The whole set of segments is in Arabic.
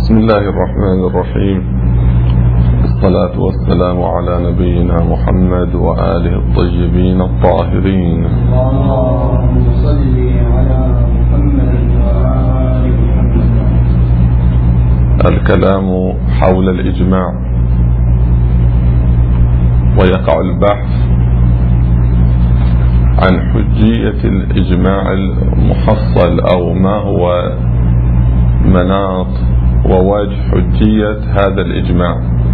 بسم الله الرحمن الرحيم. الصلاة والسلام على نبينا محمد وآله الطيبين الطاهرين. اللهم صل على محمد وآل محمد. الكلام حول الإجماع، ويقع البحث عن حجية الإجماع المحصل، أو ما هو مناط ووجه حجية هذا الإجماع.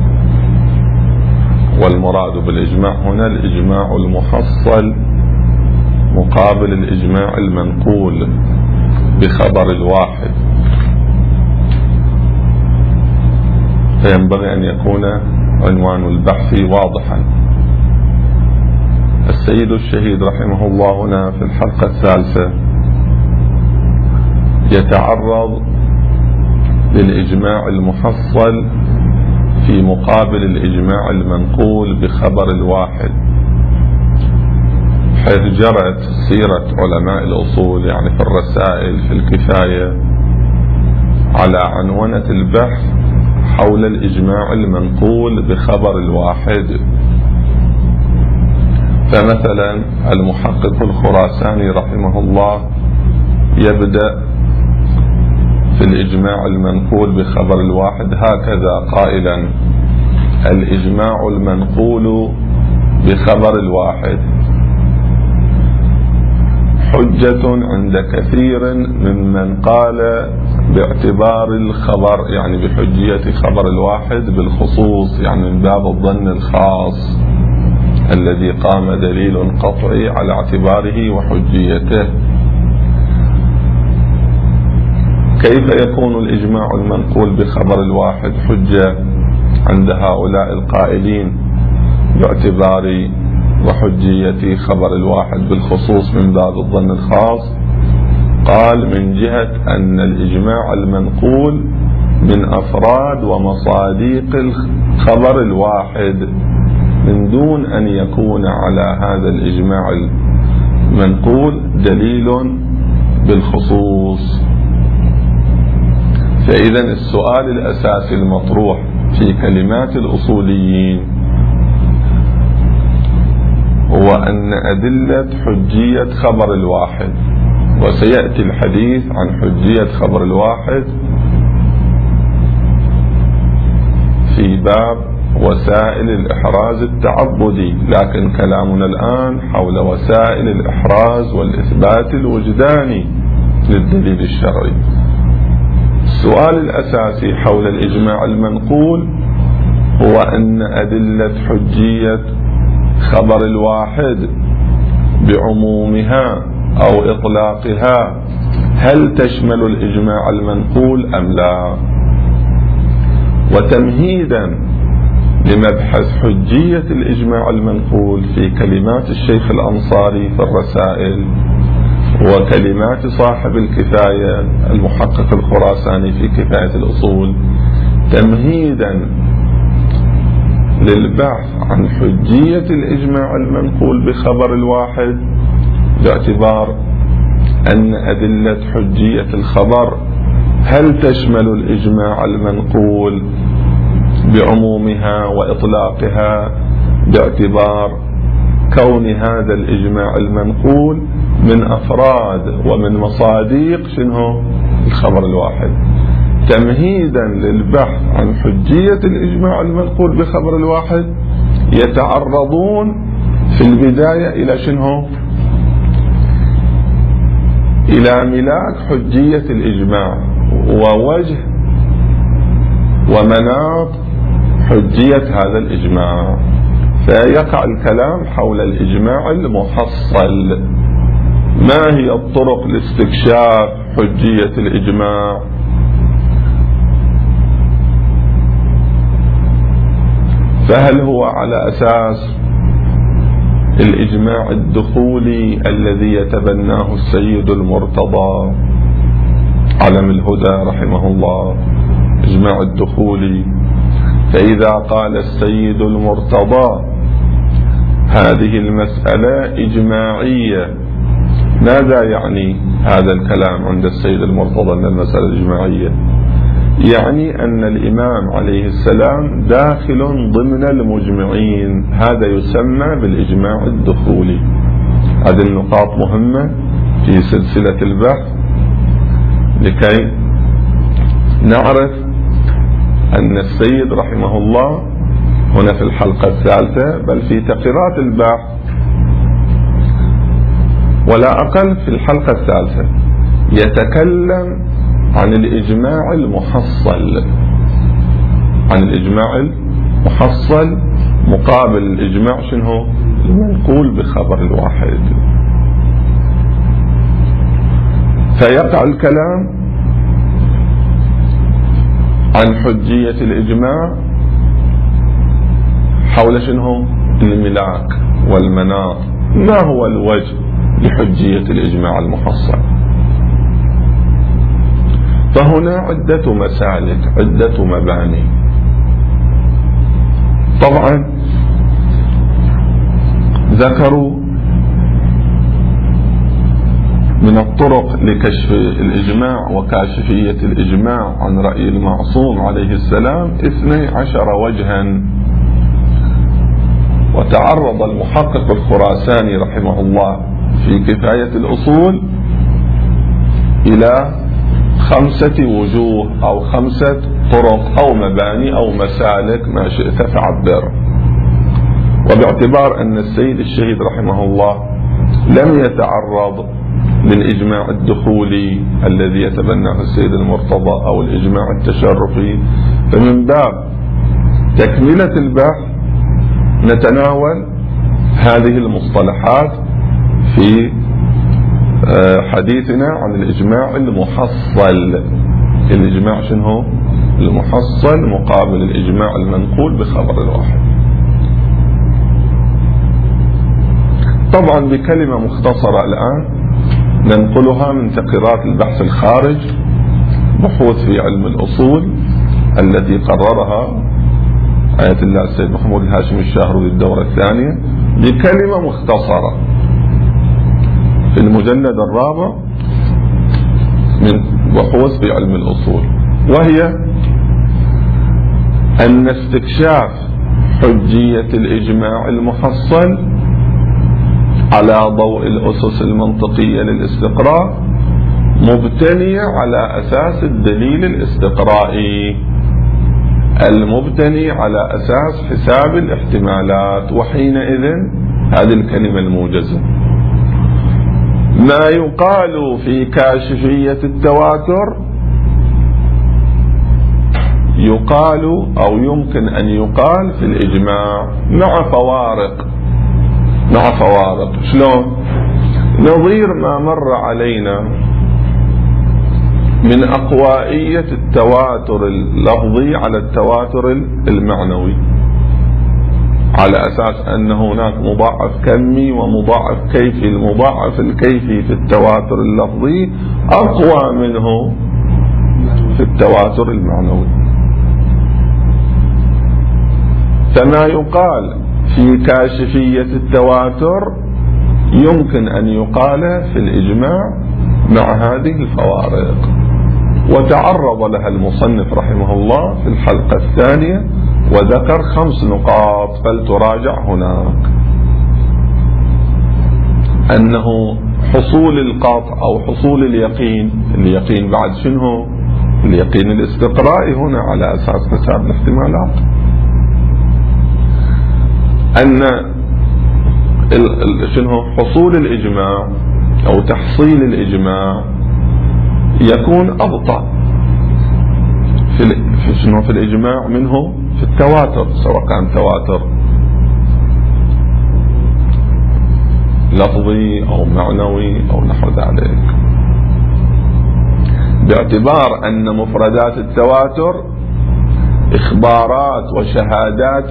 والمراد بالإجماع هنا الإجماع المحصل مقابل الإجماع المنقول بخبر الواحد، فينبغي أن يكون عنوان البحث واضحا. السيد الشهيد رحمه الله هنا في الحلقة الثالثة يتعرض للإجماع المحصل في مقابل الإجماع المنقول بخبر الواحد، حيث جرت سيرة علماء الأصول يعني في الرسائل في الكفاية على عنونة البحث حول الإجماع المنقول بخبر الواحد. فمثلا المحقق الخراساني رحمه الله يبدأ في الإجماع المنقول بخبر الواحد هكذا قائلا: الإجماع المنقول بخبر الواحد حجة عند كثير ممن قال باعتبار الخبر، يعني بحجية خبر الواحد بالخصوص، يعني من باب الظن الخاص الذي قام دليل قطعي على اعتباره وحجيته. كيف يكون الإجماع المنقول بخبر الواحد حجة عند هؤلاء القائلين باعتبار وحجية خبر الواحد بالخصوص من باب الظن الخاص؟ قال: من جهة أن الإجماع المنقول من أفراد ومصاديق الخبر الواحد، من دون أن يكون على هذا الإجماع المنقول دليل بالخصوص. فإذا السؤال الأساسي المطروح في كلمات الأصوليين هو أن أدلة حجية خبر الواحد، وسيأتي الحديث عن حجية خبر الواحد في باب وسائل الإحراز التعبدي، لكن كلامنا الآن حول وسائل الإحراز والإثبات الوجداني للدليل الشرعي. السؤال الأساسي حول الإجماع المنقول هو أن أدلة حجية خبر الواحد بعمومها أو إطلاقها هل تشمل الإجماع المنقول أم لا؟ وتمهيدا لمبحث حجية الإجماع المنقول في كلمات الشيخ الأنصاري في الرسائل وكلمات صاحب الكفاية المحقق الخراساني في كفاية الأصول، تمهيدا للبحث عن حجية الإجماع المنقول بخبر الواحد باعتبار أن أدلة حجية الخبر هل تشمل الإجماع المنقول بعمومها وإطلاقها باعتبار كون هذا الإجماع المنقول من أفراد ومن مصاديق شنو الخبر الواحد. تمهيدا للبحث عن حجية الإجماع المنقول بخبر الواحد يتعرضون في البداية إلى شنو؟ إلى ملاك حجية الإجماع ووجه ومناط حجية هذا الإجماع. فيقع الكلام حول الإجماع المحصل. ما هي الطرق لاستكشاف حجية الإجماع؟ فهل هو على أساس الإجماع الدخولي الذي يتبناه السيد المرتضى علم الهدى رحمه الله، إجماع الدخولي؟ فإذا قال السيد المرتضى هذه المسألة إجماعية، ماذا يعني هذا الكلام عند السيد المرتضى أن المسألة إجماعية؟ يعني أن الإمام عليه السلام داخل ضمن المجمعين، هذا يسمى بالإجماع الدخولي. هذه النقاط مهمة في سلسلة البحث لكي نعرف أن السيد رحمه الله هنا في الحلقة الثالثة بل في تقريرات البحث ولا أقل في الحلقة الثالثة يتكلم عن الإجماع المحصل، عن الإجماع المحصل مقابل الإجماع شنو؟ المنقول بخبر الواحد. فيقع الكلام عن حجية الإجماع حول شنو؟ الملاك والمناط. ما هو الوجه لحجية الإجماع المحصل؟ فهنا عدة مسالك، عدة مباني. طبعا ذكروا من الطرق لكشف الإجماع وكاشفية الإجماع عن رأي المعصوم عليه السلام 12 وجها. وتعرض المحقق الخراساني رحمه الله في كفاية الأصول إلى 5 وجوه أو 5 طرق أو مباني أو مسالك ما شئت فعبر. وباعتبار أن السيد الشهيد رحمه الله لم يتعرض للإجماع الدخولي الذي يتبناه السيد المرتضى أو الإجماع التشرفي، فمن باب تكملة البحث نتناول هذه المصطلحات في حديثنا عن الإجماع المحصل. الإجماع شنو؟ المحصل مقابل الإجماع المنقول بخبر الواحد. طبعا بكلمة مختصرة الآن ننقلها من تقريرات البحث الخارج، بحوث في علم الأصول التي قررها آية الله السيد محمود الهاشمي الشاهرودي الدورة الثانية، بكلمة مختصرة في المجلد الرابع من بحوث في علم الأصول، وهي أن استكشاف حجية الإجماع المحصل على ضوء الأسس المنطقية للاستقراء مبتنية على أساس الدليل الاستقرائي المبتني على أساس حساب الاحتمالات. وحينئذ هذه الكلمة الموجزة ما يقال في كاشفية التواتر يقال أو يمكن أن يقال في الإجماع مع فوارق. شلون؟ نظير ما مر علينا من أقوائية التواتر اللفظي على التواتر المعنوي، على أساس أن هناك مضاعف كمي ومضاعف كيفي. المضاعف الكيفي في التواتر اللفظي أقوى منه في التواتر المعنوي. فما يقال في كاشفية التواتر يمكن أن يقال في الإجماع مع هذه الفوارق. وتعرض لها المصنف رحمه الله في الحلقة الثانية وذكر 5 نقاط فلتراجع هناك. أنه حصول القطع أو حصول اليقين بعد شنو؟ اليقين الاستقرائي هنا على أساس حساب الاحتمالات. أن شنو؟ حصول الإجماع أو تحصيل الإجماع يكون أبطأ في الإجماع منه في التواتر، سواء كان تواتر لفظي أو معنوي أو نحو ذلك، باعتبار أن مفردات التواتر إخبارات وشهادات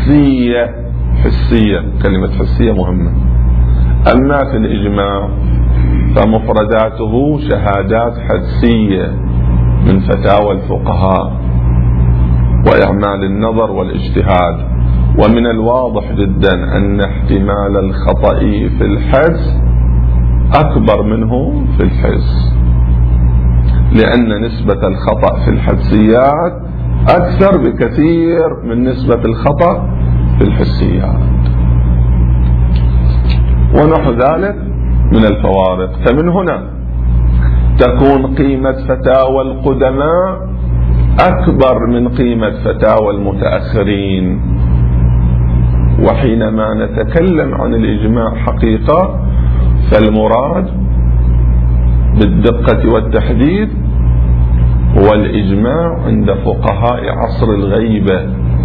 حسية. كلمة حسية مهمة. أما في الإجماع فمفرداته شهادات حدسية من فتاوى الفقهاء وإعمال النظر والاجتهاد. ومن الواضح جدا أن احتمال الخطأ في الحدس أكبر منه في الحس. لأن نسبة الخطأ في الحدسيات أكثر بكثير من نسبة الخطأ في الحسيات، ونحو ذلك من الفوارق. فمن هنا تكون قيمة فتاوى القدماء أكبر من قيمة فتاوى المتأخرين. وحينما نتكلم عن الإجماع حقيقة فالمراد بالدقة والتحديد هو الإجماع عند فقهاء عصر الغيبة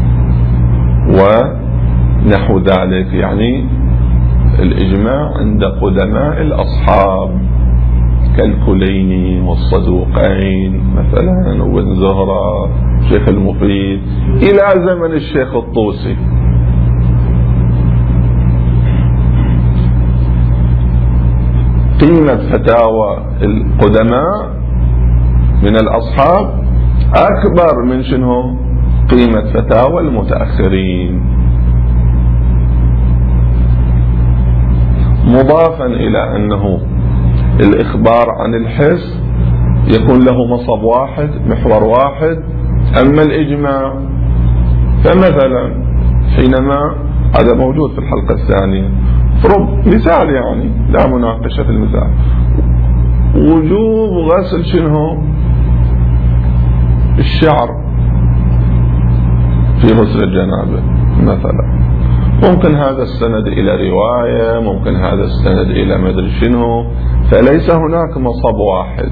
ونحو ذلك، يعني الإجماع عند قدماء الأصحاب كالكليني والصدوقين مثلا وابن زهرة شيخ المفيد إلى زمن الشيخ الطوسي. قيمة فتاوى القدماء من الأصحاب أكبر من شنو قيمة فتاوى المتأخرين. مضافا إلى أنه الإخبار عن الحس يكون له مصب واحد محور واحد، أما الإجماع فمثلا حينما هذا موجود في الحلقة الثانية فرض مثال، يعني لا مناقشة في المثال، وجوب غسل شنو الشعر في غسل الجنابة مثلا، ممكن هذا السند إلى رواية، ممكن هذا السند إلى مدري شنو، فليس هناك مصب واحد.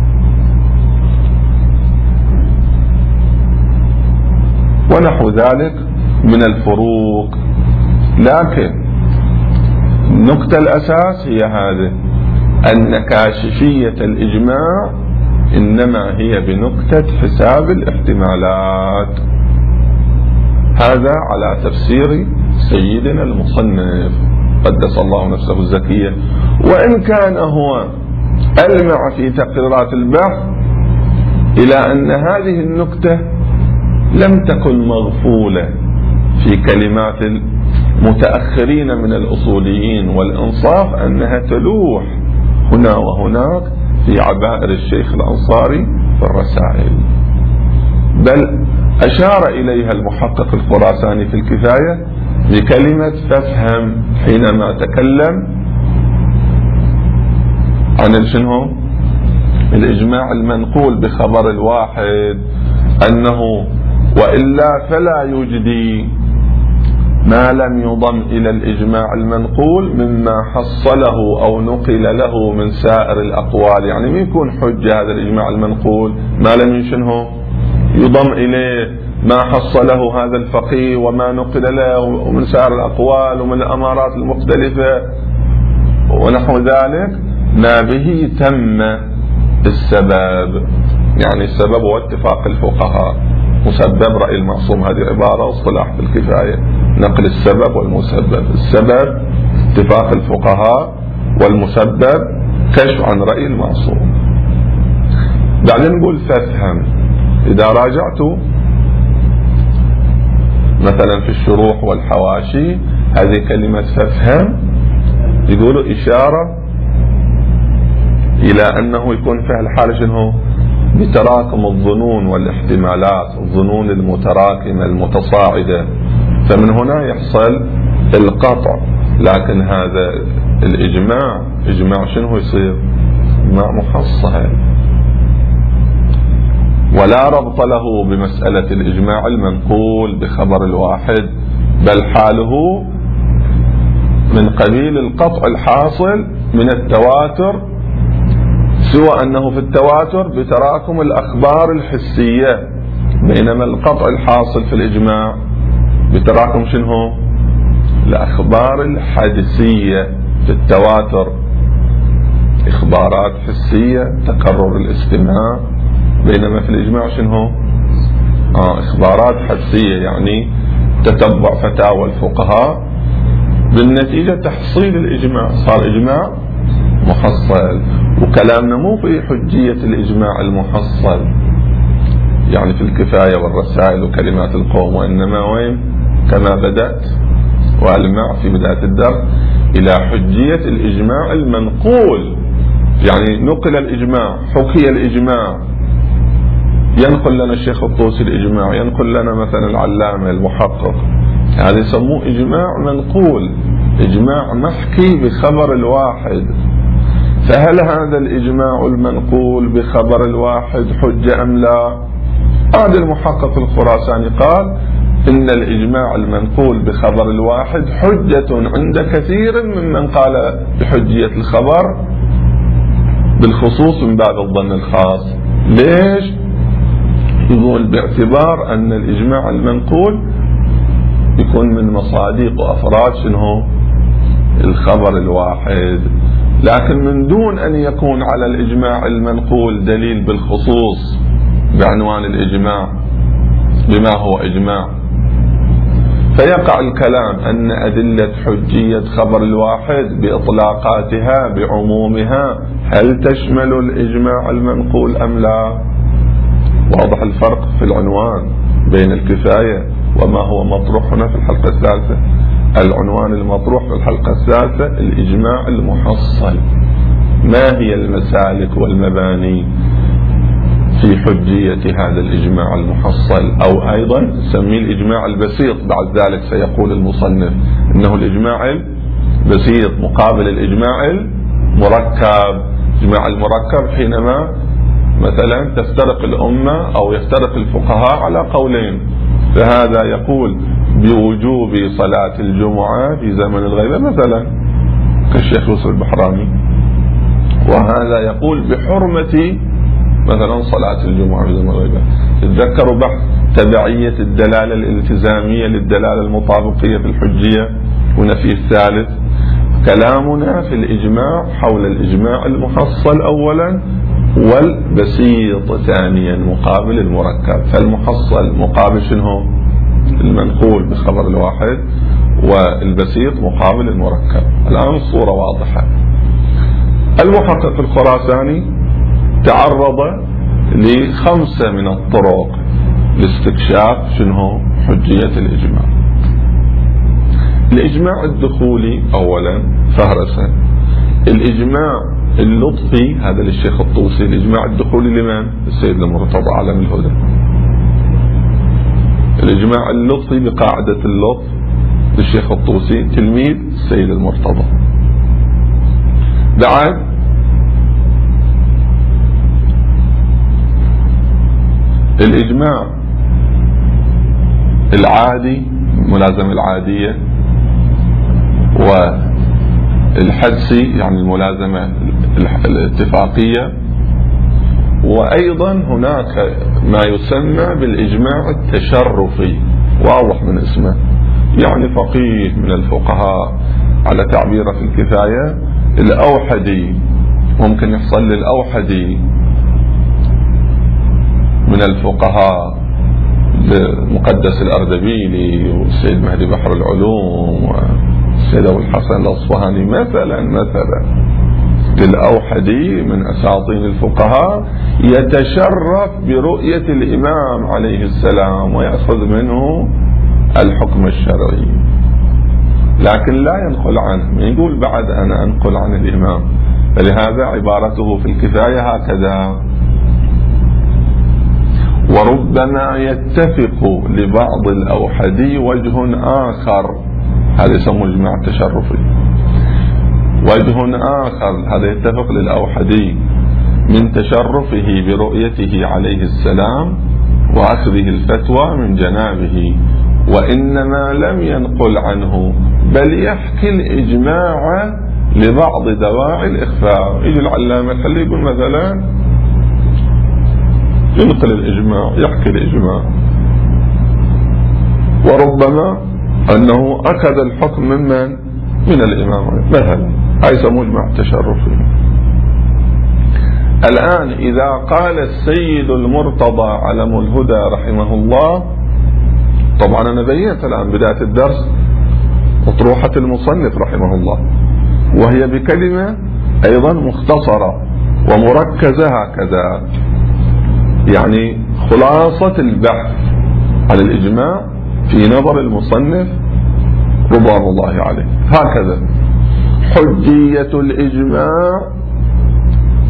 ونحو ذلك من الفروق. لكن النقطة الأساس هي هذه، أن كاشفية الإجماع إنما هي بنقطة حساب الاحتمالات. هذا على تفسير سيدنا المصنف قدس الله نفسه الزكية، وإن كان هو ألمع في تقريرات البحث إلى أن هذه النقطة لم تكن مغفولة في كلمات المتأخرين من الأصوليين، والإنصاف أنها تلوح هنا وهناك في عبائر الشيخ الأنصاري في الرسائل، بل أشار إليها المحقق الخراساني في الكفاية بكلمة فافهم حينما تكلم عن شنو الإجماع المنقول بخبر الواحد، أنه وإلا فلا يجدي ما لم يضم إلى الإجماع المنقول مما حصله أو نقل له من سائر الأقوال. يعني ما يكون حجة هذا الإجماع المنقول ما لم يشنه يضم إليه ما حصله هذا الفقيه وما نقل له من سائر الأقوال ومن الأمارات المختلفة ونحو ذلك، ما به تم السبب. يعني السبب هو اتفاق الفقهاء، مسبب رأي المعصوم، هذه عبارة واصطلاح في الكفاية، نقل السبب والمسبب. السبب اتفاق الفقهاء، والمسبب كشف عن رأي المعصوم. بعدين نقول فافهم. إذا راجعت مثلا في الشروح والحواشي هذه كلمة فافهم يقولوا إشارة إلى أنه يكون فيها الحال شنو بتراكم الظنون والاحتمالات، الظنون المتراكمة المتصاعدة، فمن هنا يحصل القطع. لكن هذا الإجماع إجماع شنو يصير؟ إجماع محصل، ولا ربط له بمسألة الإجماع المنقول بخبر الواحد، بل حاله من قبيل القطع الحاصل من التواتر، سوى أنه في التواتر بتراكم الأخبار الحسية، بينما القطع الحاصل في الإجماع بتراكم شنو الأخبار الحدسية. في التواتر إخبارات حسية تكرر الاستماع، بينما في الإجماع شنو إخبارات حدسية، يعني تتبع فتاوى الفقهاء، بالنتيجة تحصيل الإجماع، صار إجماع محصل. وكلامنا مو في حجية الإجماع المحصل يعني في الكفاية والرسائل وكلمات القوم، وإنما وين كما بدأت وألمع في بداية الدرس إلى حجية الإجماع المنقول يعني نقل الإجماع، حكي الإجماع، ينقل لنا الشيخ الطوسي الإجماع، ينقل لنا مثلا العلامة المحقق، هذا يسموه إجماع منقول، إجماع محكي بخبر الواحد. فهل هذا الإجماع المنقول بخبر الواحد حجة أم لا؟ هذا المحقق الخراساني قال إن الإجماع المنقول بخبر الواحد حجة عند كثير ممن قال بحجية الخبر بالخصوص من باب الظن الخاص. ليش؟ يقول باعتبار أن الإجماع المنقول يكون من مصادق وأفراد شنو؟ الخبر الواحد، لكن من دون أن يكون على الإجماع المنقول دليل بالخصوص بعنوان الإجماع بما هو إجماع، فيقع الكلام أن أدلة حجية خبر الواحد بإطلاقاتها بعمومها هل تشمل الإجماع المنقول أم لا؟ واضح الفرق في العنوان بين الكفاية وما هو مطروح هنا في الحلقة الثالثة. العنوان المطروح في الحلقة الثالثة الإجماع المحصل، ما هي المسالك والمباني في حجية هذا الإجماع المحصل، أو أيضا نسميه الإجماع البسيط. بعد ذلك سيقول المصنف إنه الإجماع البسيط مقابل الإجماع المركب. الإجماع المركب حينما مثلا تفترق الأمة أو يفترق الفقهاء على قولين، فهذا يقول بوجوب صلاة الجمعة في زمن الغيبة مثلا كالشيخ يوسف البحراني، وهذا يقول بحرمة مثلا صلاة الجمعة في زمن الغيبة. تذكروا بحث تبعية الدلالة الالتزامية للدلالة المطابقية في الحجية ونفي الثالث. كلامنا في الإجماع حول الإجماع المحصل أولا والبسيط ثانيا مقابل المركب. فالمحصل مقابل شنو؟ المنقول بخبر الواحد، والبسيط مقابل المركب. الآن الصورة واضحة. المحقق الخراساني تعرض ل5 من الطرق لاستكشاف شنو حجية الإجماع. الإجماع الدخولي أولا فهرسا، الإجماع اللطفي هذا للشيخ الطوسي، الإجماع الدخولي لمن؟ السيد المرتضى علم الهدى. الإجماع اللطفي بقاعدة اللطف للشيخ الطوسي تلميذ السيد المرتضى. بعد الإجماع العادي الملازمة العادية، والحدسي يعني الملازمة الاتفاقية، وأيضا هناك ما يسمى بالإجماع التشرفي، واضح من اسمه، يعني فقيه من الفقهاء على تعبيره في الكفاية الأوحدي، ممكن يحصل للأوحدي من الفقهاء المقدس الأردبيلي والسيد مهدي بحر العلوم والسيد أبو الحسن الأصفهاني مثلا للأوحدي من أساطين الفقهاء يتشرف برؤية الإمام عليه السلام ويأخذ منه الحكم الشرعي، لكن لا ينقل عنه، يقول بعد أنا أنقل عن الإمام. فلهذا عبارته في الكفاية هكذا. وربما يتفق لبعض الأوحدي وجه آخر، هذا يسمى الإجماع التشرفي. وجه آخر هذا يتفق للأوحدي من تشرفه برؤيته عليه السلام وأخذه الفتوى من جنابه، وإنما لم ينقل عنه بل يحكي الإجماع لبعض دواعي الإخفاء. يجي العلامة الحلي يقول مثلا ينقل الإجماع، يحكي الإجماع، وربما أنه أخذ الحكم من الإمام مثلا، هاي يسموه إجماع تشرفي. الآن إذا قال السيد المرتضى علم الهدى رحمه الله، طبعا أنا بينت الآن بداية الدرس أطروحة المصنف رحمه الله، وهي بكلمة أيضا مختصرة ومركزة هكذا، يعني خلاصة البحث على الإجماع في نظر المصنف رضوان الله عليه هكذا: حجية الإجماع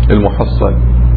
المحصل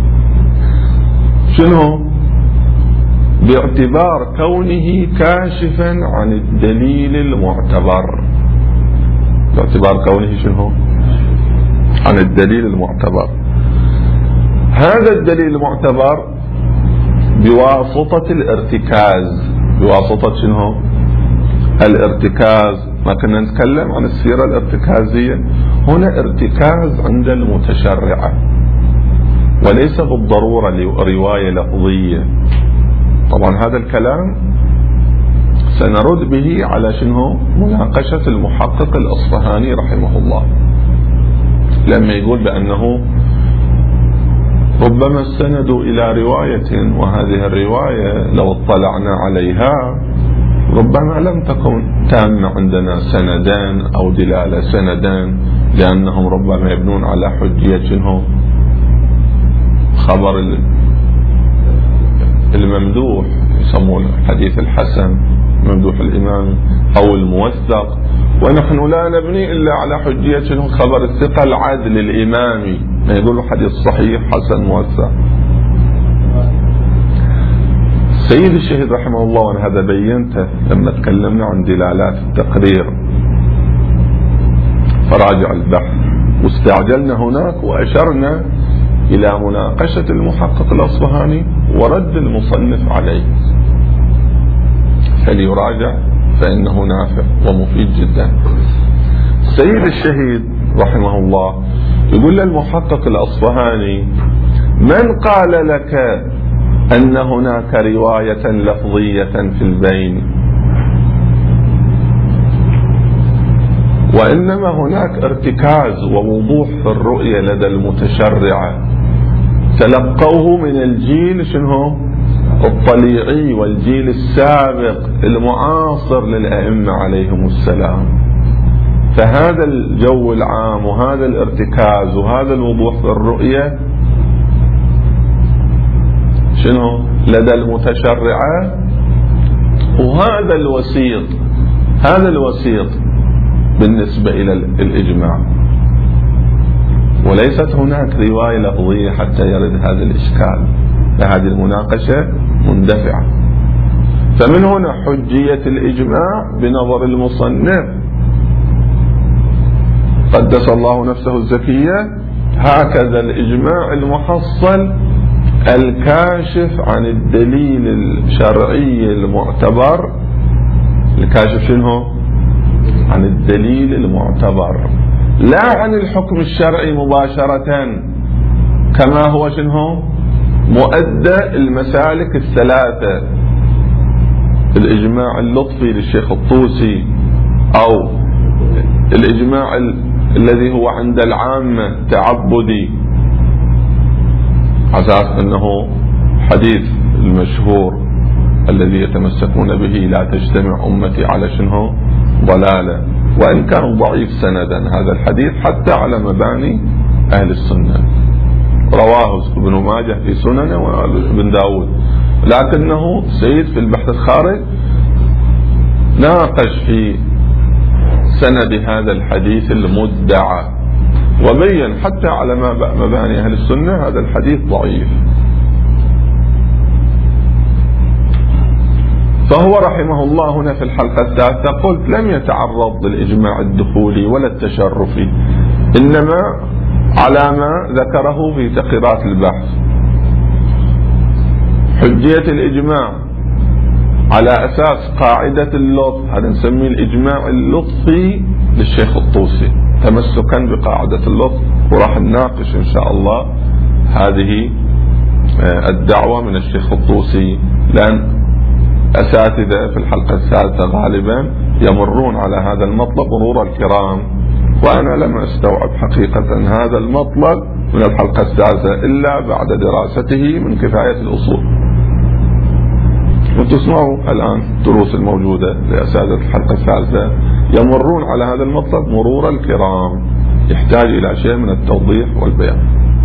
شنو؟ باعتبار كونه كاشفا عن الدليل المعتبر. باعتبار كونه شنو؟ عن الدليل المعتبر. هذا الدليل المعتبر بواسطة الارتكاز. بواسطة شنو؟ الارتكاز. ما كنا نتكلم عن السيرة الارتكازية، هنا ارتكاز عند المتشرعة وليس بالضرورة رواية لفظية. طبعا هذا الكلام سنرد به على شنو؟ مناقشة المحقق الأصفهاني رحمه الله لما يقول بأنه ربما استندوا إلى رواية، وهذه الرواية لو اطلعنا عليها ربما لم تكن تامة عندنا سندان أو دلالة سندان، لأنهم ربما يبنون على حجية شنو؟ خبر الممدوح، يسمون الحديث الحسن ممدوح الإمام أو الموثق، ونحن لا نبني إلا على حجية شنو؟ خبر الثقة العدل الإمامي، ما يقولوا حديث صحيح حسن موثق. سيد الشهيد رحمه الله، وأنا هذا بينته لما تكلمنا عن دلالات التقرير، فراجع البحث، واستعجلنا هناك وأشرنا إلى مناقشة المحقق الأصفهاني ورد المصنف عليه، فليراجع فإنه نافع ومفيد جدا. سيد الشهيد رحمه الله يقول للمحقق الأصفهاني: من قال لك أن هناك رواية لفظية في البين؟ وإنما هناك ارتكاز ووضوح في الرؤية لدى المتشرعة، تلقوه من الجيل شنو؟ الطليعي والجيل السابق المعاصر للأئمة عليهم السلام. فهذا الجو العام وهذا الارتكاز وهذا الوضوح في الرؤية شنو؟ لدى المتشرعة، وهذا الوسيط، هذا الوسيط بالنسبة إلى الإجماع، وليست هناك رواية لفظية حتى يرد هذا الإشكال. فهذه المناقشة مندفعة. فمن هنا حجية الإجماع بنظر المصنف قدس الله نفسه الزكية، هكذا الإجماع المحصل الكاشف عن الدليل الشرعي المعتبر. الكاشف شنو؟ عن الدليل المعتبر، لا عن الحكم الشرعي مباشرة، كما هو شنو؟ مؤدى المسالك الثلاثة: الإجماع اللطفي للشيخ الطوسي، أو الإجماع الذي هو عند العامة تعبدي، على أساس أنه حديث المشهور الذي يتمسكون به: لا تجتمع أمتي على شنو؟ ضلالة. وإن كان ضعيف سندا هذا الحديث حتى على مباني أهل السنة، رواه ابن ماجه في سننه وابن داود، لكنه سيد في البحث الخارج ناقش في سند هذا الحديث المدعى وبين حتى على مباني أهل السنة هذا الحديث ضعيف. فهو رحمه الله هنا في الحلقة الثالثة قلت لم يتعرض للإجماع الدخولي ولا التشرفي، إنما على ما ذكره في تقريرات البحث: حجية الإجماع على أساس قاعدة اللطف، هذا نسميه الإجماع اللطفي للشيخ الطوسي، تمسكا بقاعدة اللطف. وراح نناقش إن شاء الله هذه الدعوة من الشيخ الطوسي، لأن أساتذة في الحلقة الثالثة غالبا يمرون على هذا المطلب مرور الكرام، وأنا لم أستوعب حقيقة هذا المطلب من الحلقة الثالثة إلا بعد دراسته من كفاية الأصول. وتسمعوا الآن الدروس الموجودة لأساتذة الحلقة الثالثة يمرون على هذا المطلب مرور الكرام، يحتاج إلى شيء من التوضيح والبيان،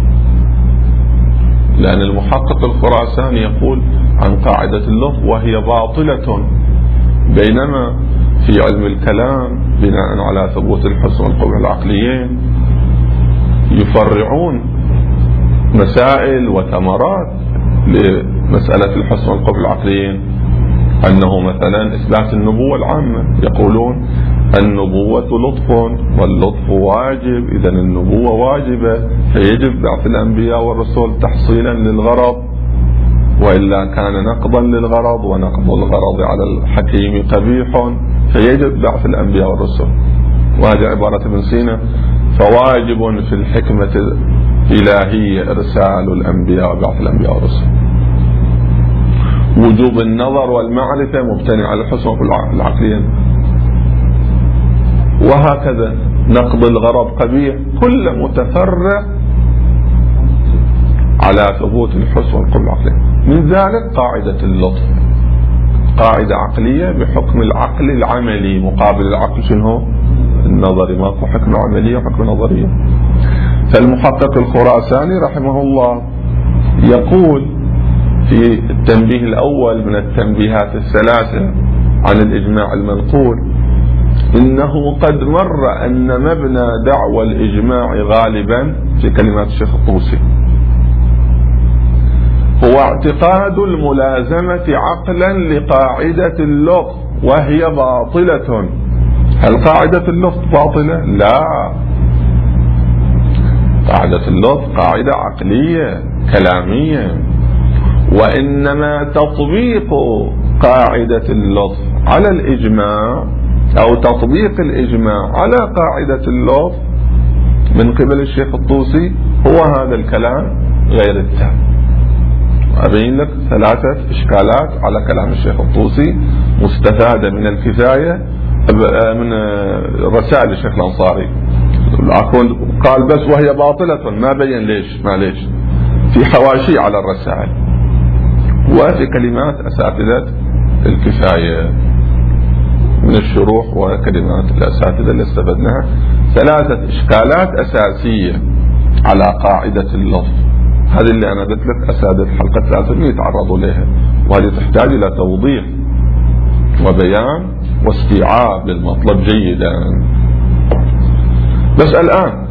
لأن المحقق الخراساني يقول عن قاعدة اللطف وهي باطلة، بينما في علم الكلام بناء على ثبوت الحسن والقبح العقليين يفرعون مسائل وثمرات لمسألة الحسن والقبح العقليين، أنه مثلا إثبات النبوة العامة، يقولون النبوة لطف واللطف واجب، إذا النبوة واجبة فيجب بعث الأنبياء والرسل تحصيلا للغرض، وإلا كان نقضا للغرض، ونقض الغرض على الحكيم قبيح فيجب بعث الأنبياء والرسل. وهذه عبارة ابن سينا: فواجب في الحكمة الإلهية إرسال الأنبياء وبعث الأنبياء والرسل. وجوب النظر والمعرفة مبتني على الحسن العقلية. وهكذا نقض الغرض قبيح، كل متفرع على ثبوت الحسن والقبح العقلي. من ذلك قاعدة اللطف، قاعدة عقلية بحكم العقل العملي، مقابل العقل شنو؟ النظري، ماكو حكم عملية وحكم نظرية. فالمحقق الخراساني رحمه الله يقول في التنبيه الأول من التنبيهات الثلاثة عن الإجماع المنقول: إنه قد مر أن مبنى دعوى الإجماع غالبا، في كلمات الشيخ الطوسي، هو اعتقاد الملازمة عقلا لقاعدة اللطف وهي باطلة. هل قاعدة اللطف باطلة؟ لا، قاعدة اللطف قاعدة عقلية كلامية، وإنما تطبيق قاعدة اللطف على الإجماع أو تطبيق الإجماع على قاعدة اللطف من قبل الشيخ الطوسي هو هذا الكلام غير التام. أبين لك ثلاثة إشكالات على كلام الشيخ الطوسي مستفادة من الكفاية من رسائل الشيخ الأنصاري. قال بس وهي باطلة، ما بين ليش، ما ليش، في حواشي على الرسائل وفي كلمات أساتذة الكفاية من الشروح وكلمات الأساتذة اللي استفدناها. ثلاثة إشكالات أساسية على قاعدة اللطف، هذه اللي أنا قلت لك أساتذة حلقة 300 يتعرضوا لها، وهذه تحتاج إلى توضيح وبيان واستيعاب للمطلب جيدا. بس الآن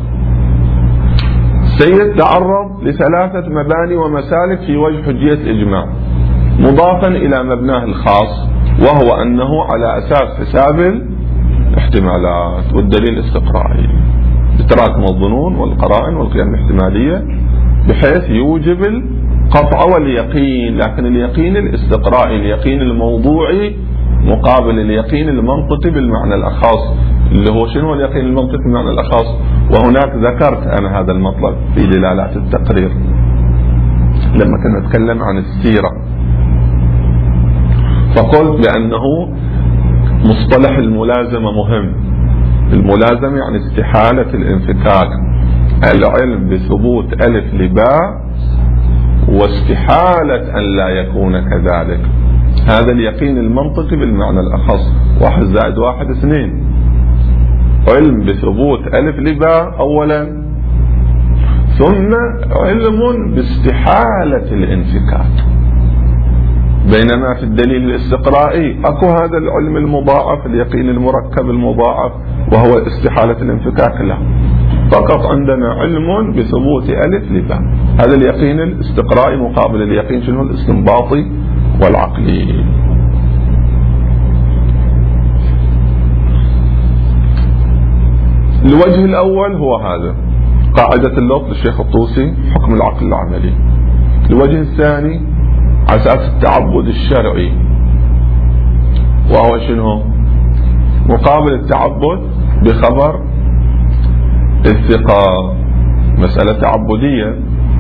السيد تعرض لثلاثة مباني ومسالك في وجه حجية الإجماع، مضافا إلى مبناه الخاص، وهو أنه على أساس حساب الاحتمالات والدليل الاستقرائي بتراكم الظنون والقرائن والقيم الاحتمالية، بحيث يوجب القطع واليقين، لكن اليقين الاستقرائي، اليقين الموضوعي مقابل اليقين المنطقي بالمعنى الأخص، اللي هو شنو اليقين المنطقي بالمعنى الأخص؟ وهناك ذكرت أنا هذا المطلب في دلالات التقرير لما كنا نتكلم عن السيرة، فقلت بأنه مصطلح الملازمة مهم. الملازمة يعني استحالة الانفكاك، العلم بثبوت ألف لباء واستحالة أن لا يكون كذلك. هذا اليقين المنطقي بالمعنى الأخص، 1 زائد 1 2. علم بثبوت ألف لباء أولا، ثم علم باستحالة الانفكاك. بينما في الدليل الاستقرائي اكو هذا العلم المضاعف، اليقين المركب المضاعف، وهو استحالة الانفكاك له. فقط عندنا علم بثبوت ألف لباء، هذا اليقين الاستقرائي مقابل اليقين شنو؟ الاستنباطي والعقلي. الوجه الأول هو هذا قاعدة اللطف للشيخ الطوسي، حكم العقل العملي. الوجه الثاني على أساس التعبد الشرعي، وهو شنو؟ مقابل التعبد بخبر الثقة، مسألة تعبدية،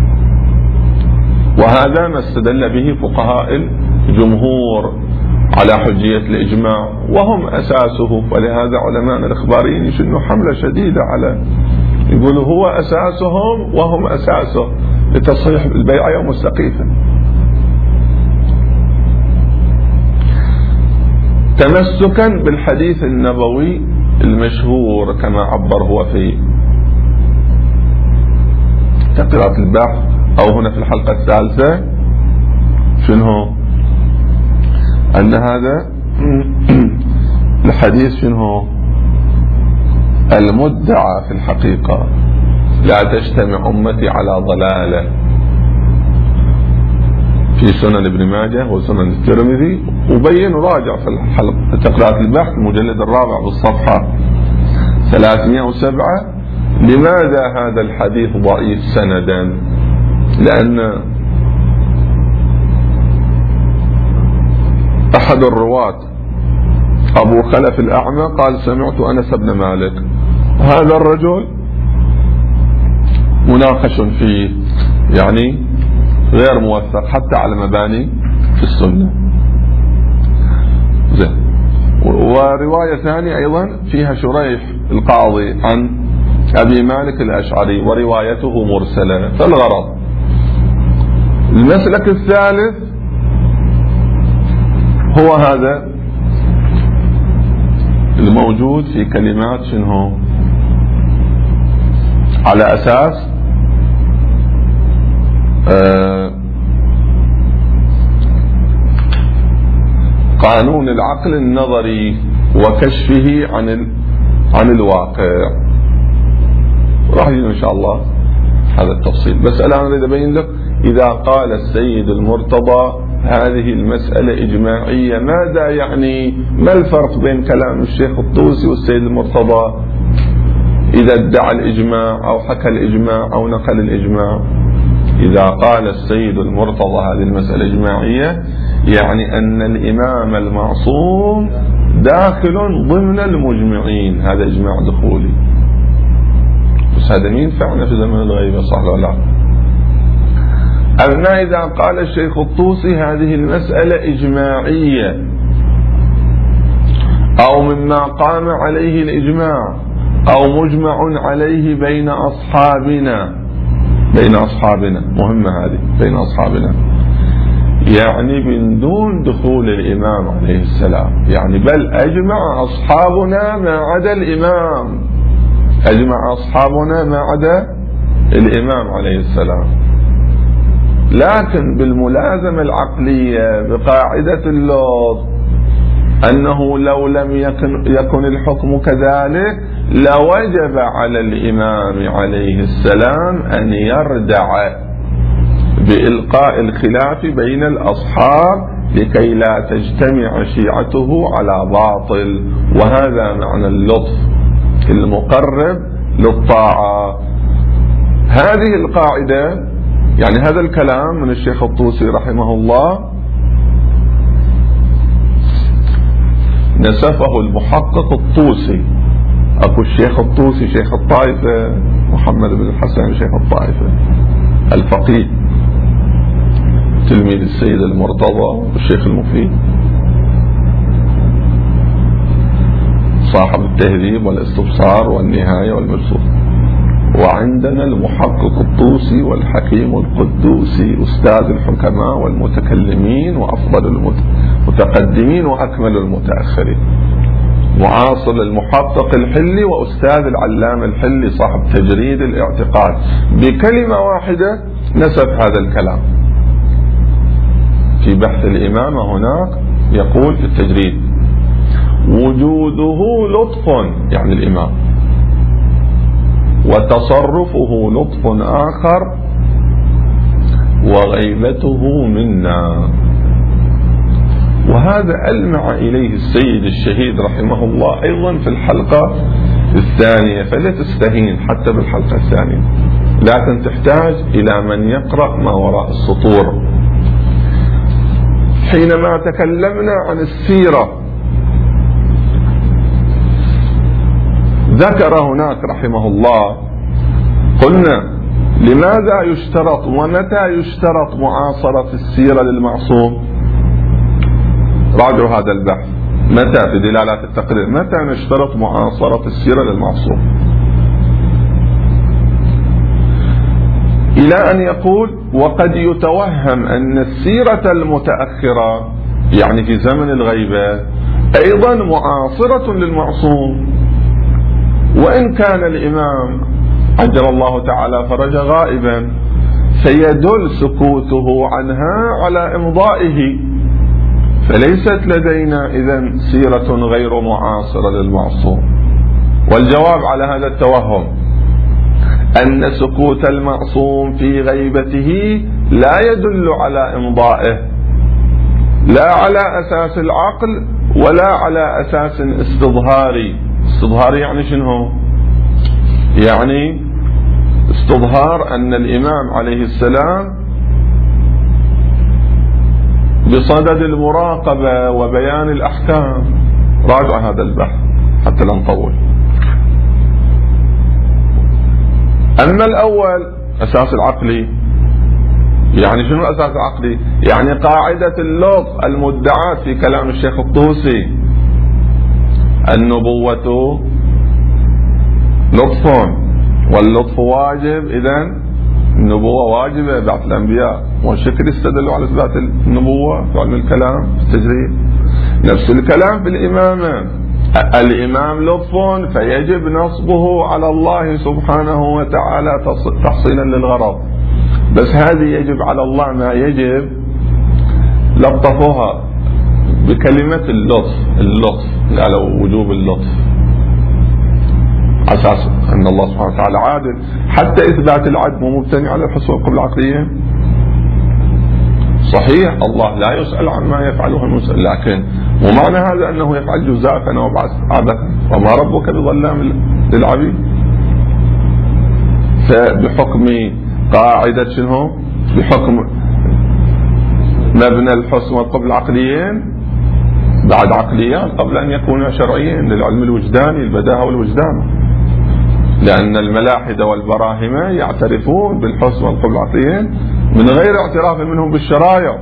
وهذا ما استدل به فقهاء الجمهور على حجية الإجماع وهم أساسه. ولهذا علماء الإخباريين يشنوا حملة شديدة على، يقولوا هو أساسهم وهم أساسه لتصحيح البيعة يوم السقيفة. تمسكا بالحديث النبوي المشهور كما عبر هو في تقريرات البحث أو هنا في الحلقة الثالثة، شنو؟ أن هذا الحديث شنو؟ المدعى في الحقيقة لا تجتمع أمتي على ضلالة في سنن ابن ماجه وسنن الترمذي، وبين وراجع في الحلقة تقرأت البحث المجلد الرابع بالصفحة 307 لماذا هذا الحديث ضعيف سندا. لأن أحد الرواة أبو خلف الأعمى قال سمعت أنس بن مالك، هذا الرجل مناقش فيه، يعني غير موثق حتى على مباني في السنة. زين. ورواية ثانية أيضا فيها شريح القاضي عن أبي مالك الأشعري وروايته مرسلة. فالغرض المسلك الثالث هو هذا الموجود في كلمات شنو، على أساس قانون العقل النظري وكشفه عن الواقع. راح يجي إن شاء الله هذا التفصيل، بس الآن أريد أبين لك إذا قال السيد المرتضى هذه المسألة إجماعية ماذا يعني؟ ما الفرق بين كلام الشيخ الطوسي والسيد المرتضى إذا ادعى الإجماع أو حكى الإجماع أو نقل الإجماع؟ إذا قال السيد المرتضى هذه المسألة إجماعية يعني أن الإمام المعصوم داخل ضمن المجمعين، هذا إجماع دخولي. بس هذا مين فعلا في زمن الغيبة، صح ولا لا؟ أما إذا قال الشيخ الطوسي هذه المسألة إجماعية أو مما قام عليه الإجماع أو مجمع عليه بين أصحابنا، مهمة هذه، بين أصحابنا، يعني من دون دخول الإمام عليه السلام، يعني بل أجمع أصحابنا ما عدا الإمام، أجمع أصحابنا ما عدا الإمام عليه السلام. لكن بالملازمة العقلية بقاعدة اللوط أنه لو لم يكن الحكم كذلك لوجب على الإمام عليه السلام أن يردع بإلقاء الخلاف بين الأصحاب لكي لا تجتمع شيعته على باطل، وهذا معنى اللطف المقرب للطاعة. هذه القاعدة يعني هذا الكلام من الشيخ الطوسي رحمه الله نسفه المحقق الطوسي. أكو الشيخ الطوسي شيخ الطائفة، محمد بن الحسن شيخ الطائفة الفقيه تلميذ السيد المرتضى والشيخ المفيد صاحب التهذيب والاستبصار والنهاية والمرسوم. وعندنا المحقق الطوسي والحكيم القدوسي أستاذ الحكماء والمتكلمين وأفضل المتقدمين وأكمل المتأخرين، معاصر المحقق الحلي وأستاذ العلامة الحلي صاحب تجريد الاعتقاد. بكلمة واحدة نسب هذا الكلام في بحث الإمامة. هناك يقول في التجريد وجوده لطف يعني الإمام، وتصرفه لطف آخر، وغيبته منا. وهذا ألمع إليه السيد الشهيد رحمه الله أيضا في الحلقة الثانية، فلا تستهين حتى بالحلقة الثانية، لكن تحتاج إلى من يقرأ ما وراء السطور. حينما تكلمنا عن السيرة ذكر هناك رحمه الله، قلنا لماذا يشترط ومتى يشترط معاصرة السيرة للمعصوم؟ راجعوا هذا البحث، متى في دلالات التقرير متى نشترط معاصرة السيرة للمعصوم؟ إلى أن يقول وقد يتوهم أن السيرة المتأخرة يعني في زمن الغيبة أيضا معاصرة للمعصوم، وإن كان الإمام عجل الله تعالى فرج غائبا، فيدل سكوته عنها على إمضائه، فليست لدينا إذن سيرة غير معاصرة للمعصوم. والجواب على هذا التوهم أن سكوت المعصوم في غيبته لا يدل على إمضائه لا على أساس العقل ولا على أساس استظهاري. استظهاري يعني شنو؟ يعني استظهار أن الإمام عليه السلام بصدد المراقبة وبيان الأحكام. راجع هذا البحث حتى لا نطول. أما الأول أساس العقلي، يعني شنو الأساس العقلي؟ يعني قاعدة اللطف المدعاة في كلام الشيخ الطوسي، النبوة لطف واللطف واجب، إذن النبوة واجبة بعث الأنبياء، والشكل يستدلوا على إثبات النبوة في علم الكلام في التجريد. نفس الكلام في الإمامة، الإمام لطف فيجب نصبه على الله سبحانه وتعالى تحصيلا للغرض، بس هذه يجب على الله ما يجب لطفوها بكلمة اللطف قالوا وجوب اللطف أساس أن الله سبحانه وتعالى عادل. حتى إثبات العدل مو مبتني على الحس والقبل العقلية. صحيح الله لا يسأل عما يفعله المسأل، لكن ومعنى هذا أنه يفعل جزافا وعبثا، وما ربك بظلام للعبيد. فبحكم قاعدة شنو؟ بحكم مبنى الحسن والقبل العقليين بعد عقليان قبل أن يكونوا شرعيين للعلم الوجداني البداهة والوجدان، لأن الملاحدة والبراهمة يعترفون بالحسن والقبل العقليين من غير اعتراف منهم بالشرايع.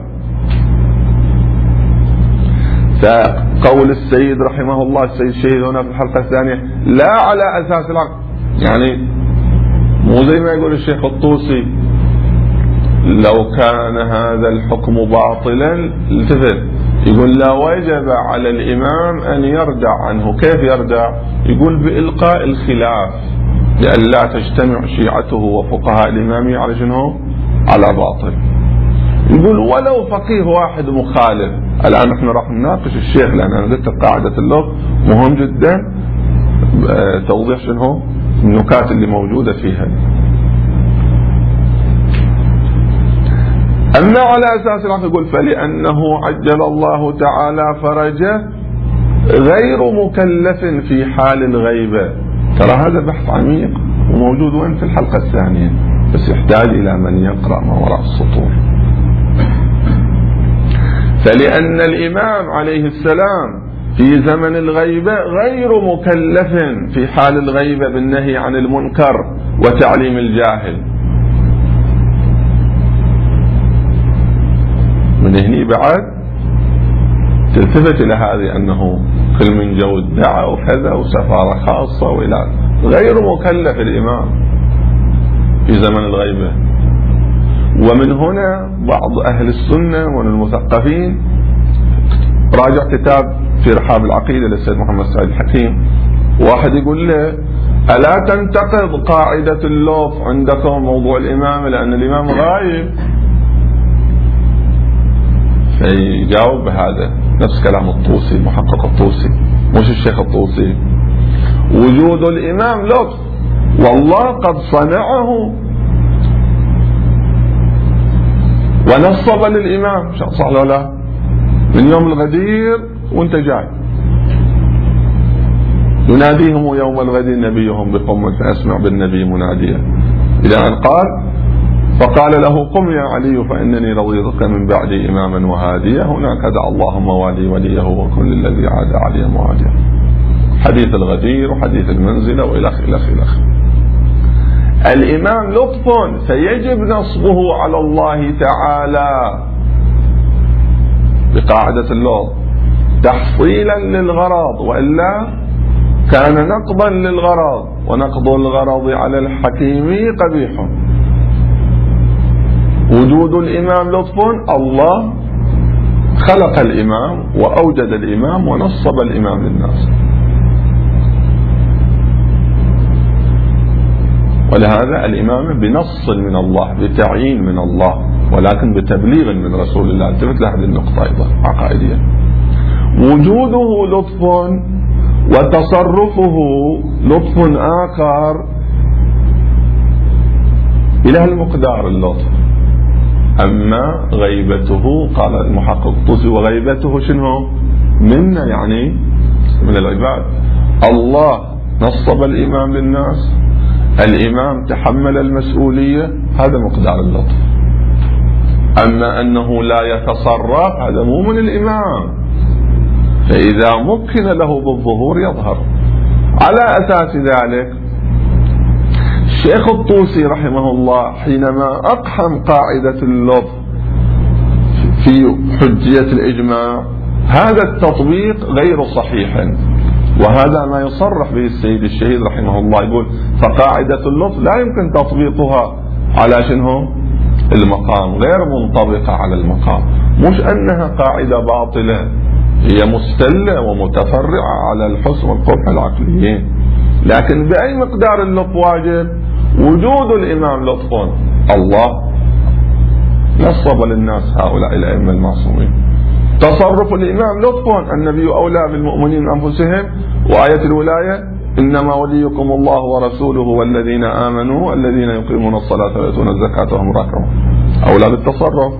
فقول السيد رحمه الله السيد الشهيد هنا في الحلقة الثانية لا على أساس العقل، يعني مو زي ما يقول الشيخ الطوسي لو كان هذا الحكم باطلا التفت، يقول لا وجب على الإمام أن يردع عنه. كيف يردع؟ يقول بإلقاء الخلاف، لأن لا تجتمع شيعته وفقهاء الإمامية على شنو؟ على باطل. يقول ولو فقيه واحد مخالف. الآن نحن راح نناقش الشيخ، لأن أنا قلت قاعدة اللغة مهم جدا توضيح شنو النكات اللي موجودة فيها. أما على أساس العقل يقول فلأنه عجل الله تعالى فرجه غير مكلف في حال الغيبة. ترى هذا بحث عميق وموجود وين في الحلقة الثانية، بس يحتاج إلى من يقرأ ما وراء السطور. فلأن الإمام عليه السلام في زمن الغيبة غير مكلف في حال الغيبة بالنهي عن المنكر وتعليم الجاهل. من هني بعد تلتفت إلى هذه أنه كل من جو الدعاء وكذا وسفارة خاصة وإلى غير مكلف الإمام في زمن الغيبة. ومن هنا بعض أهل السنة ومن المثقفين راجع كتاب في رحاب العقيدة للسيد محمد سعيد الحكيم، واحد يقول له ألا تنتقض قاعدة اللطف عندكم موضوع الإمام لأن الإمام غايب؟ فيجاوب بهذا نفس كلام الطوسي محقق الطوسي مش الشيخ الطوسي، وجود الإمام لطف والله قد صنعه ونصب للإمام، صح ولا لا؟ من يوم الغدير وانت جاي يناديهم يوم الغدير نبيهم بقوم فأسمع بالنبي مناديا، إلى أن قال فقال له قم يا علي فإنني رضيتك من بعدي إماما وهاديا، هناك دعا اللهم والي وليه وكل الذي عاد علي معاديا. حديث الغدير وحديث المنزلة وإلخ إلخ إلخ. الإمام لطف فيجب نصبه على الله تعالى بقاعدة اللطف تحصيلا للغرض، وإلا كان نقضا للغرض، ونقض الغرض على الحكيم قبيح. وجود الإمام لطف، الله خلق الإمام وأوجد الإمام ونصب الإمام للناس، ولهذا الإمامة بنص من الله بتعيين من الله ولكن بتبليغ من رسول الله. انتبه لهذه النقطة أيضا عقائدية. وجوده لطف وتصرفه لطف آخر إلى المقدار اللطف، أما غيبته قال المحقق الطوسي وغيبته شنو؟ منا، يعني من العباد. الله نصب الإمام للناس، الإمام تحمل المسؤولية، هذا مقدار اللطف. أما أنه لا يتصرف هذا مو من الإمام، فإذا مكن له بالظهور يظهر. على أساس ذلك الشيخ الطوسي رحمه الله حينما أقحم قاعدة اللطف في حجية الإجماع هذا التطبيق غير صحيح، وهذا ما يصرح به السيد الشهيد رحمه الله، يقول فقاعدة اللطف لا يمكن تطبيقها على شنو؟ المقام، غير منطبقة على المقام. مش أنها قاعدة باطلة، هي مستلة ومتفرعة على الحسن والقبح العقليين، لكن بأي مقدار اللطف واجب؟ وجود الإمام لطف. الله نصب للناس هؤلاء الأئمة المعصومين. تصرف الإمام لطف، النبي أولى بالمؤمنين من أنفسهم، وآية الولاية إنما وليكم الله ورسوله والذين آمنوا الذين يقيمون الصلاة ويؤتون الزكاة وهم راكعون، أولى بالتصرف.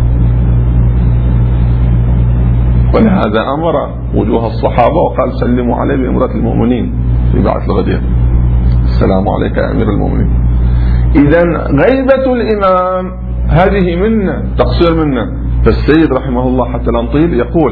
ولهذا أمر وجوه الصحابة وقال سلموا عليه بأمرة المؤمنين في بعث الغدير، السلام عليك يا أمير المؤمنين. إذن غيبة الإمام هذه منا، تقصير منا. فالسيد رحمه الله حتى لا نطيل يقول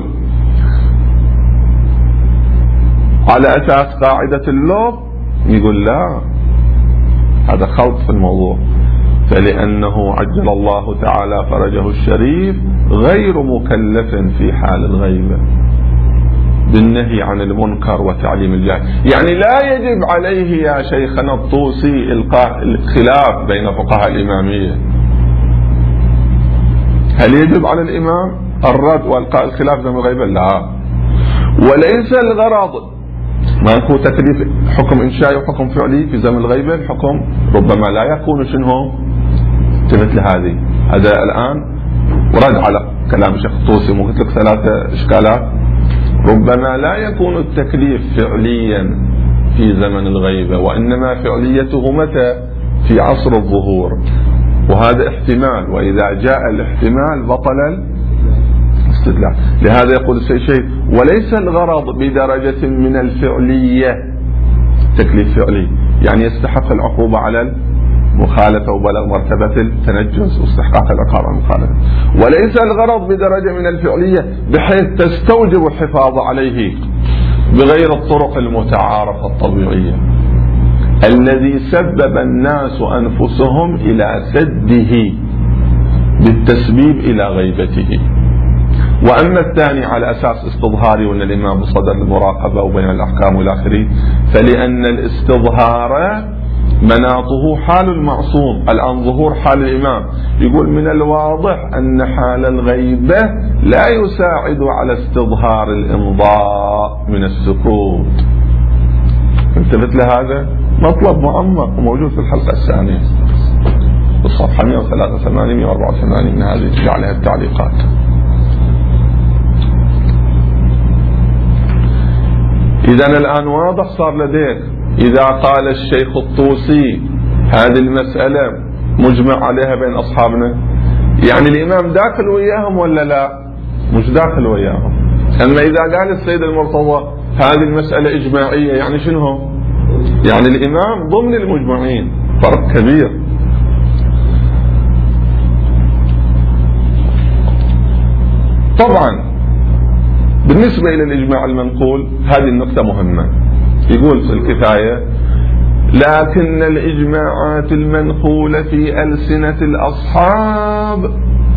على أساس قاعدة اللطف، يقول لا، هذا خلط في الموضوع، فلأنه عجل الله تعالى فرجه الشريف غير مكلف في حال الغيبة بالنهي عن المنكر وتعليم الجاهل. يعني لا يجب عليه يا شيخنا الطوسي إلقاء الخلاف بين فقهاء الإمامية. هل يجب على الإمام الرد وإلقاء الخلاف زمن الغيبة؟ لا. وليس الغرض ماكو تكليف حكم إنشائي وحكم فعلي في زمن الغيبة، الحكم ربما لا يكون شنو مثل هذه. هذا الآن ورد على كلام الشيخ الطوسي، مو قلت لك 3 إشكالات. ربما لا يكون التكليف فعليا في زمن الغيبة، وإنما فعليته متى؟ في عصر الظهور، وهذا احتمال، وإذا جاء الاحتمال بطل الاستدلال. لهذا يقول الشيخ وليس الغرض بدرجة من الفعلية تكليف فعلي، يعني يستحق العقوبة على المخالفة وبلغ مرتبة التنجس واستحقاق العقاب على المخالفة. وليس الغرض بدرجة من الفعلية بحيث تستوجب الحفاظ عليه بغير الطرق المتعارفة الطبيعية الذي سبب الناس أنفسهم إلى سده بالتسبيب إلى غيبته. وأما الثاني على أساس استظهاري وأن الإمام بصدد المراقبة وبين الأحكام والآخرين، فلأن الاستظهار مناطه حال المعصوم. الآن ظهور حال الإمام، يقول من الواضح أن حال الغيبة لا يساعد على استظهار الإمضاء من السكوت. انتبهت لهذا مطلب معمق وموجود في الحلقة الثانية بالصفحة 183 184 من هذه عليها التعليقات. إذن الآن واضح صار لديك، إذا قال الشيخ الطوسي هذه المسألة مجمع عليها بين أصحابنا، يعني الإمام داخل وياهم ولا لا؟ مش داخل وياهم. أما إذا قال السيد المرتضى هذه المسألة إجماعية، يعني شنو؟ يعني الإمام ضمن المجمعين، فرق كبير. طبعا بالنسبة إلى الإجماع المنقول هذه النقطة مهمة. يقول في الكفاية لكن الإجماعات المنقولة في ألسنة الأصحاب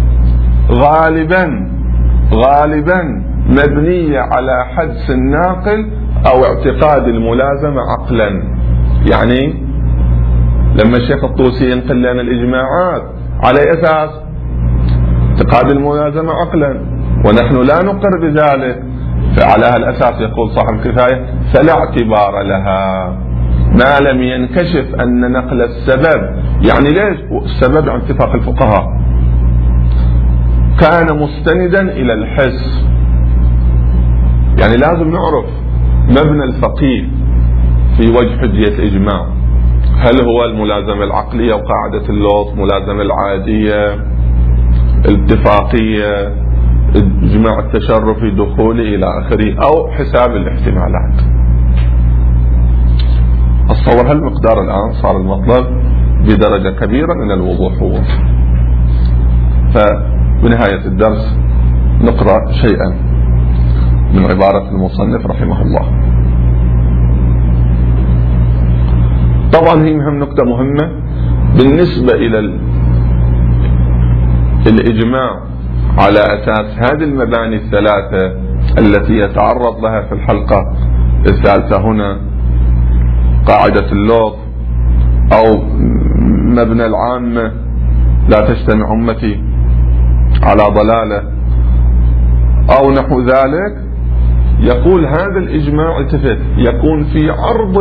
غالبا مبنية على حدس الناقل أو اعتقاد الملازمة عقلا. يعني لما الشيخ الطوسي ينقل لنا الإجماعات على أساس اعتقاد الملازمة عقلا، ونحن لا نقر بذلك، فعلى هالأساس يقول صاحب الكفاية فلا اعتبار لها ما لم ينكشف أن نقل السبب. يعني ليش السبب عن اتفاق الفقهاء كان مستندا إلى الحس. يعني لازم نعرف مبنى الفقيه في وجه حجية الإجماع، هل هو الملازمة العقلية وقاعدة اللطف، ملازمة العادية، الاتفاقية، إجماع التشرفي، دخولي إلى آخره، أو حساب الاحتمالات. أتصور هالمقدار الآن صار المطلب بدرجة كبيرة من الوضوح. فبنهاية الدرس نقرأ شيئا من عبارة المصنف رحمه الله. طبعا هي نقطة مهمة بالنسبة إلى الإجماع على أساس هذه المباني الثلاثة التي يتعرض لها في الحلقة الثالثة هنا، قاعدة اللوط أو مبنى العامة لا تجتمع أمتي على ضلالة أو نحو ذلك. يقول هذا الإجماع يكون في عرض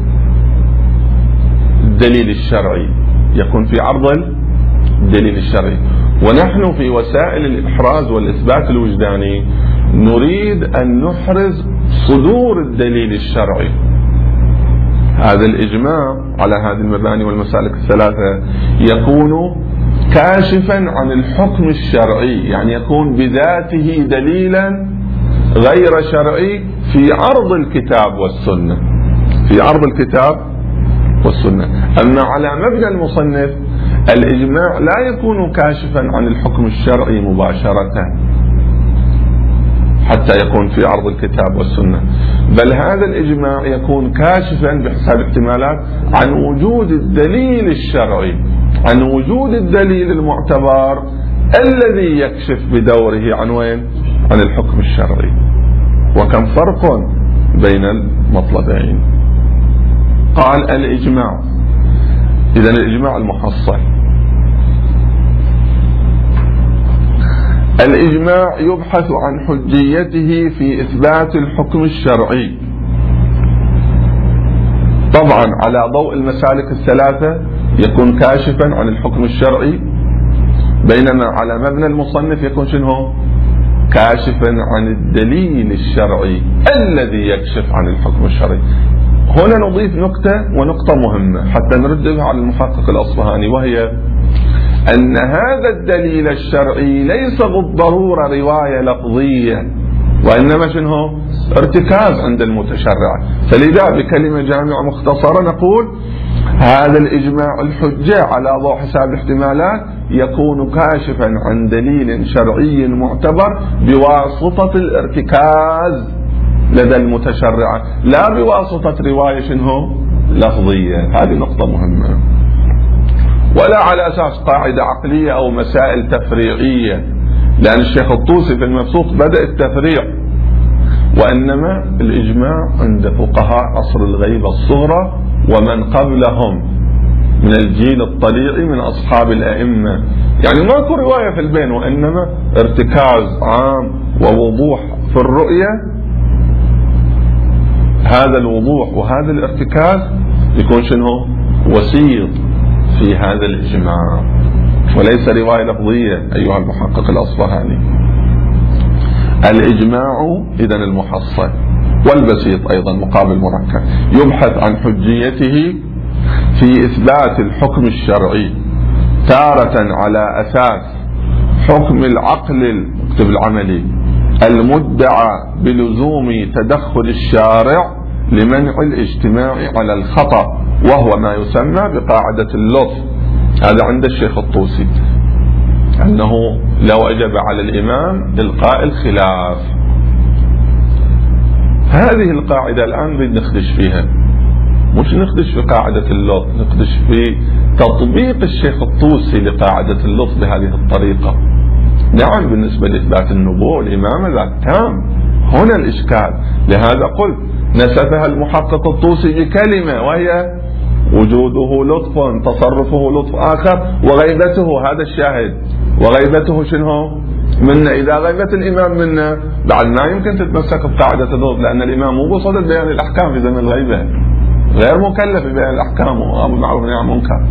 الدليل الشرعي، يكون في عرض الدليل الشرعي، ونحن في وسائل الإحراز والإثبات الوجداني نريد أن نحرز صدور الدليل الشرعي. هذا الإجماع على هذه المباني والمسالك الثلاثة يكون كاشفا عن الحكم الشرعي، يعني يكون بذاته دليلا غير شرعي في عرض الكتاب والسنة، في عرض الكتاب والسنة. أما على مبنى المصنف الإجماع لا يكون كاشفا عن الحكم الشرعي مباشرة حتى يكون في عرض الكتاب والسنة، بل هذا الإجماع يكون كاشفا بحساب الاحتمالات عن وجود الدليل الشرعي، عن وجود الدليل المعتبر الذي يكشف بدوره عن وين؟ عن الحكم الشرعي. وكم فرق بين المطلبين. قال الإجماع، إذن الإجماع المحصل. الإجماع يبحث عن حجيته في إثبات الحكم الشرعي، طبعا على ضوء المسالك الثلاثة يكون كاشفا عن الحكم الشرعي، بينما على مبنى المصنف يكون شنو؟ كاشفا عن الدليل الشرعي الذي يكشف عن الحكم الشرعي. هنا نضيف نقطة مهمة حتى نردها على المحقق الأصفهاني، وهي أن هذا الدليل الشرعي ليس بالضرورة رواية لفظية، وإنما شنو؟ ارتكاز عند المتشرع. فلذا بكلمة جامعة مختصرة نقول هذا الإجماع الحجة على ضوء حساب الاحتمالات يكون كاشفا عن دليل شرعي معتبر بواسطة الارتكاز لدى المتشرع، لا بواسطة رواية شنو؟ لفظية. هذه نقطة مهمة. ولا على أساس قاعدة عقلية أو مسائل تفريعية، لأن الشيخ الطوسي في المبسوط بدأ التفريع، وإنما الإجماع عند فقهاء عصر الغيبة الصغرى ومن قبلهم من الجيل الطليعي من أصحاب الأئمة، يعني ماكو رواية في البين، وإنما ارتكاز عام ووضوح في الرؤية. هذا الوضوح وهذا الارتكاز يكون شنو؟ وسيط في هذا الإجماع، وليس رواية لفظية أيها المحقق الأصفهاني. الإجماع إذن المحصل والبسيط أيضا مقابل مركب يبحث عن حجيته في إثبات الحكم الشرعي، تارة على أساس حكم العقل العملي المدعى بلزوم تدخل الشارع لمنع الاجتماع على الخطأ، وهو ما يسمى بقاعدة اللطف. هذا عند الشيخ الطوسي، أنه لو وجب على الإمام إلقاء الخلاف. هذه القاعدة الآن نريد نخدش فيها، مش نخدش في قاعدة اللطف، نخدش في تطبيق الشيخ الطوسي لقاعدة اللطف بهذه الطريقة. نعم بالنسبة لإثبات النبوة والإمامة ذات تام، هنا الإشكال. لهذا قلت نسفها المحقق الطوسي بكلمة، وهي وجوده لطف، تصرفه لطف آخر، وغيبته هذا الشاهد. وغيبته شنو؟ منا. إذا غيبت الإمام منا بعد ما يمكن تتمسك بقاعدة اللطف، لأن الإمام مو بصدد بيان الأحكام في زمن الغيبة، غير مكلف ببيان الأحكام وأمر بالمعروف والنهي عن المنكر.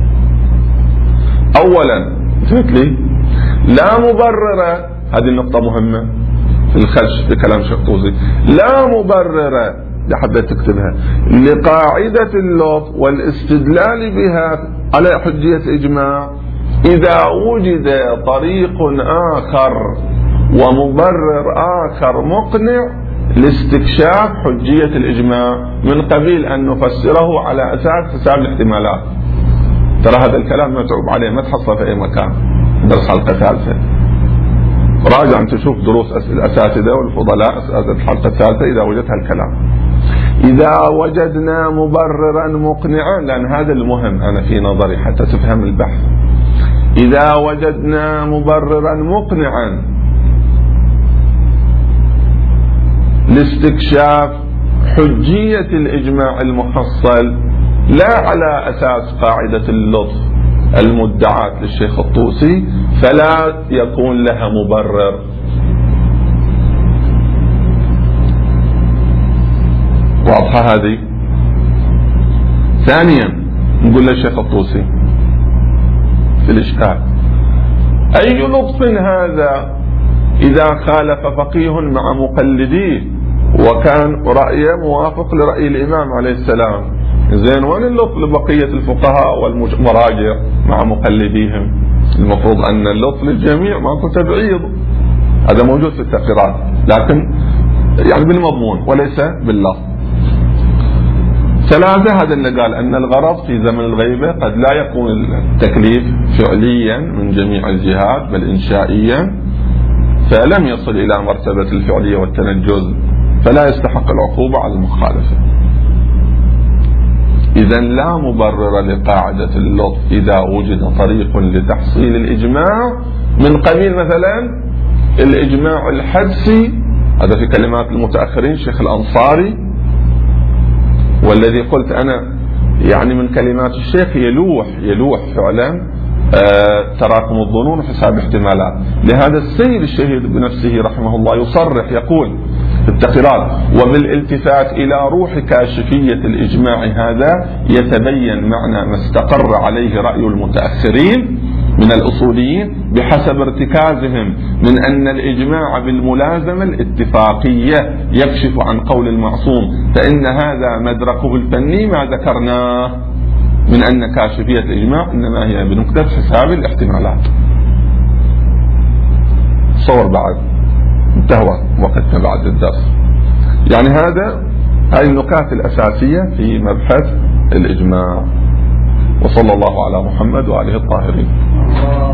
أولا قلت لي لا مبرر، هذه النقطة مهمة في الخش في كلام الشيخ الطوسي، لا مبرر اللي حبيت تكتبها لقاعدة اللطف والاستدلال بها على حجية إجماع إذا وجد طريق آخر ومبرر آخر مقنع لاستكشاف حجية الإجماع من قبيل أن نفسره على أساس حساب الاحتمالات. ترى هذا الكلام متعوب عليه، ما تحصل في أي مكان. درس حلقة ثالثة، راجع أن تشوف دروس الأساتذة والفضلاء الحلقة الثالثة إذا وجدت هالكلام. إذا وجدنا مبررا مقنعا، لأن هذا المهم أنا في نظري حتى تفهم البحث، إذا وجدنا مبررا مقنعا لاستكشاف حجية الإجماع المحصل لا على أساس قاعدة اللطف المدعاة للشيخ الطوسي، فلا يكون لها مبرر. واضحة هذه؟ ثانيا نقول للشيخ الطوسي في الإشكال: أي لطف هذا إذا خالف فقيه مع مقلديه وكان رأيه موافق لرأي الإمام عليه السلام؟ زين، وين اللطف لبقية الفقهاء والمراجع مع مقلديهم؟ المفروض أن اللطف للجميع، ماكو تبعيض. هذا موجود في التقريرات، لكن يعني بالمضمون وليس باللفظ. ثلاثة، هذا اللي قال أن الغرض في زمن الغيبة قد لا يكون التكليف فعليا من جميع الجهات بل إنشائيا، فلم يصل إلى مرتبة الفعلية والتنجز، فلا يستحق العقوبة على المخالفة. إذن لا مبرر لقاعدة اللطف إذا وجد طريق لتحصيل الإجماع من قبيل مثلا الإجماع الحدسي، هذا في كلمات المتأخرين الشيخ الأنصاري، والذي قلت أنا يعني من كلمات الشيخ يلوح فعلا تراكم الظنون وحساب احتمالات. لهذا السيد الشهيد بنفسه رحمه الله يصرح يقول في التقريرات: وبالالتفات إلى روح كاشفية الإجماع هذا يتبين معنى ما استقر عليه رأي المتأخرين من الأصوليين بحسب ارتكازهم من أن الإجماع بالملازمة الاتفاقية يكشف عن قول المعصوم، فإن هذا مدركه الفني ما ذكرناه من أن كاشفية الإجماع إنما هي بنقطة حساب الاحتمالات. صور بعد انتهى وقتنا بعد الدرس. يعني هاي النقاط الأساسية في مبحث الإجماع. وصلى الله على محمد وآله الطاهرين.